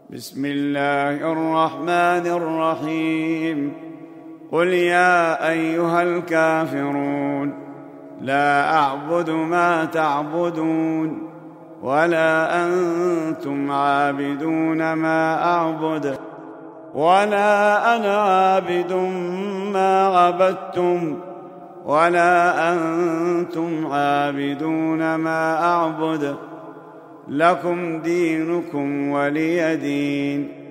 بسم الله الرحمن الرحيم. قل يا أيها الكافرون لا أعبد ما تعبدون ولا أنتم عابدون ما أعبد ولا أنا عابد ما عبدتم ولا أنتم عابدون ما أعبد لكم دينكم ولي دين.